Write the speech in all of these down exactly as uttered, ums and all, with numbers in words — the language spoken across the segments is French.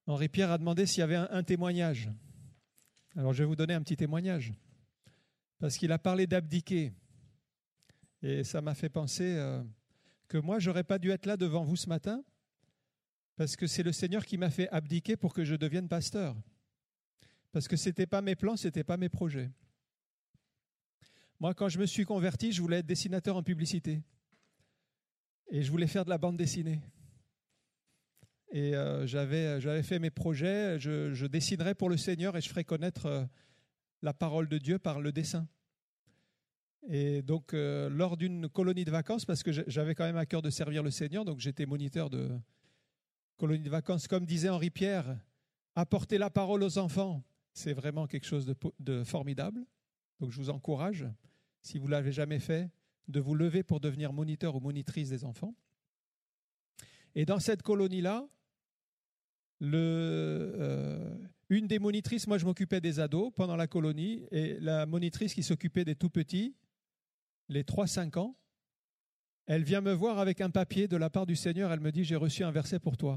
Henri Pierre a demandé s'il y avait un, un témoignage. Alors je vais vous donner un petit témoignage, parce qu'il a parlé d'abdiquer. Et ça m'a fait penser euh, que moi, je n'aurais pas dû être là devant vous ce matin, parce que c'est le Seigneur qui m'a fait abdiquer pour que je devienne pasteur. Parce que ce n'était pas mes plans, ce n'était pas mes projets. Moi, quand je me suis converti, je voulais être dessinateur en publicité. Et je voulais faire de la bande dessinée. Et euh, j'avais, j'avais fait mes projets, je, je dessinerais pour le Seigneur et je ferais connaître euh, la parole de Dieu par le dessin. Et donc, euh, lors d'une colonie de vacances, parce que j'avais quand même à cœur de servir le Seigneur, donc j'étais moniteur de colonie de vacances, comme disait Henri Pierre, apporter la parole aux enfants, c'est vraiment quelque chose de, de formidable. Donc, je vous encourage, si vous ne l'avez jamais fait, de vous lever pour devenir moniteur ou monitrice des enfants. Et dans cette colonie-là, le, euh, une des monitrices, moi je m'occupais des ados pendant la colonie, et la monitrice qui s'occupait des tout-petits, les trois cinq ans, elle vient me voir avec un papier de la part du Seigneur, elle me dit « J'ai reçu un verset pour toi ».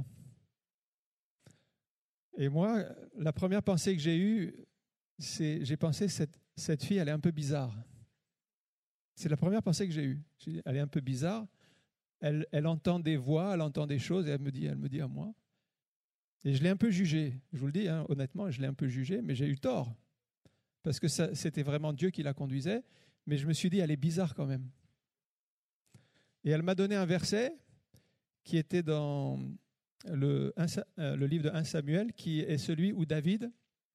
Et moi, la première pensée que j'ai eue, c'est, j'ai pensé cette, cette fille, elle est un peu bizarre. C'est la première pensée que j'ai eue. J'ai dit, elle est un peu bizarre. Elle, elle entend des voix, elle entend des choses, et elle me dit, elle me dit à moi. Et je l'ai un peu jugée. Je vous le dis, hein, honnêtement, je l'ai un peu jugée, mais j'ai eu tort. Parce que ça, c'était vraiment Dieu qui la conduisait. Mais je me suis dit, elle est bizarre quand même. Et elle m'a donné un verset qui était dans le, le livre de premier Samuel, qui est celui où David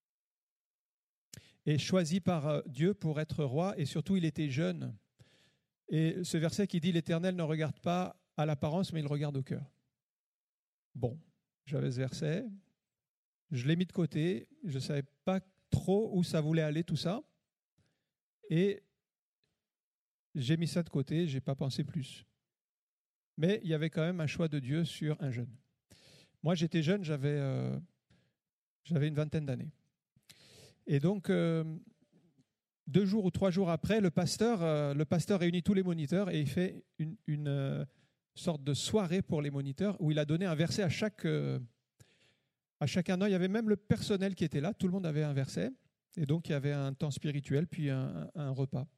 est choisi par Dieu pour être roi, et surtout il était jeune. Et ce verset qui dit « L'Éternel ne regarde pas à l'apparence, mais il regarde au cœur ». Bon, j'avais ce verset, je l'ai mis de côté, je ne savais pas trop où ça voulait aller tout ça, et j'ai mis ça de côté, je n'ai pas pensé plus. Mais il y avait quand même un choix de Dieu sur un jeune. Moi, j'étais jeune, j'avais, euh, j'avais une vingtaine d'années. Et donc, euh, deux jours ou trois jours après, le pasteur, euh, le pasteur réunit tous les moniteurs et il fait une, une euh, sorte de soirée pour les moniteurs où il a donné un verset à chaque, euh, à chacun d'eux. Il y avait même le personnel qui était là, tout le monde avait un verset. Et donc, il y avait un temps spirituel, puis un, un repas.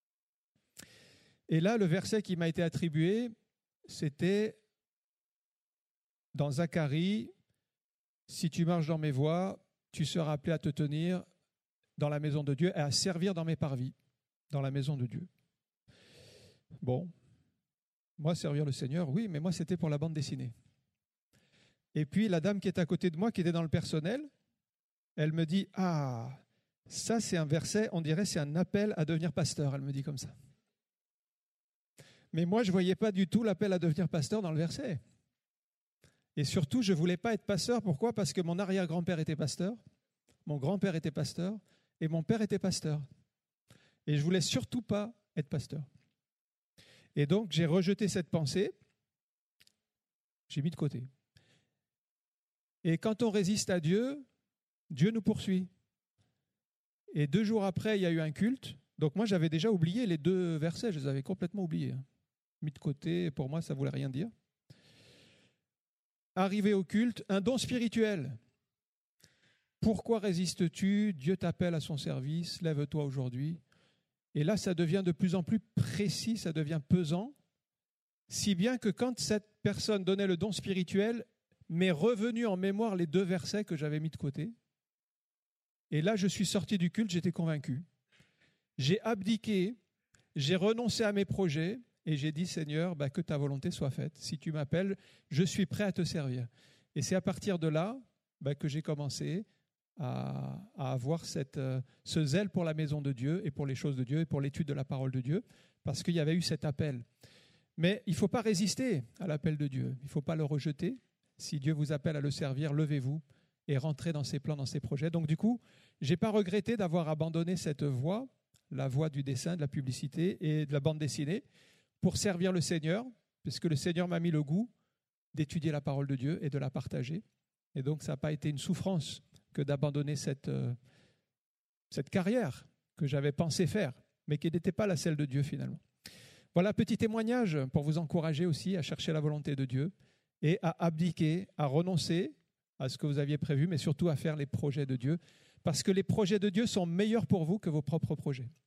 Et là, le verset qui m'a été attribué, c'était dans Zacharie, « Si tu marches dans mes voies, tu seras appelé à te tenir dans la maison de Dieu et à servir dans mes parvis, dans la maison de Dieu. » Bon, moi, servir le Seigneur, oui, mais moi, c'était pour la bande dessinée. Et puis, la dame qui est à côté de moi, qui était dans le personnel, elle me dit « Ah, ça, c'est un verset, on dirait c'est un appel à devenir pasteur. » Elle me dit comme ça. Mais moi, je ne voyais pas du tout l'appel à devenir pasteur dans le verset. Et surtout, je ne voulais pas être pasteur. Pourquoi ? Parce que mon arrière-grand-père était pasteur, mon grand-père était pasteur, et mon père était pasteur. Et je ne voulais surtout pas être pasteur. Et donc, j'ai rejeté cette pensée, j'ai mis de côté. Et quand on résiste à Dieu, Dieu nous poursuit. Et deux jours après, il y a eu un culte. Donc moi, j'avais déjà oublié les deux versets, je les avais complètement oubliés. Mis de côté, pour moi, ça ne voulait rien dire. Arrivé au culte, un don spirituel. Pourquoi résistes-tu ? Dieu t'appelle à son service, lève-toi aujourd'hui. Et là, ça devient de plus en plus précis, ça devient pesant, si bien que quand cette personne donnait le don spirituel, m'est revenu en mémoire les deux versets que j'avais mis de côté. Et là, je suis sorti du culte, j'étais convaincu. J'ai abdiqué, j'ai renoncé à mes projets et j'ai dit, Seigneur, bah, que ta volonté soit faite. Si tu m'appelles, je suis prêt à te servir. Et c'est à partir de là bah, que j'ai commencé à, à avoir cette, euh, ce zèle pour la maison de Dieu et pour les choses de Dieu et pour l'étude de la parole de Dieu, parce qu'il y avait eu cet appel. Mais il ne faut pas résister à l'appel de Dieu, il ne faut pas le rejeter. Si Dieu vous appelle à le servir, levez-vous et rentrez dans ses plans, dans ses projets. Donc du coup, je n'ai pas regretté d'avoir abandonné cette voie, la voie du dessin, de la publicité et de la bande dessinée, pour servir le Seigneur, puisque le Seigneur m'a mis le goût d'étudier la parole de Dieu et de la partager. Et donc, ça n'a pas été une souffrance que d'abandonner cette, euh, cette carrière que j'avais pensé faire, mais qui n'était pas la celle de Dieu finalement. Voilà, petit témoignage pour vous encourager aussi à chercher la volonté de Dieu et à abdiquer, à renoncer à ce que vous aviez prévu, mais surtout à faire les projets de Dieu, parce que les projets de Dieu sont meilleurs pour vous que vos propres projets.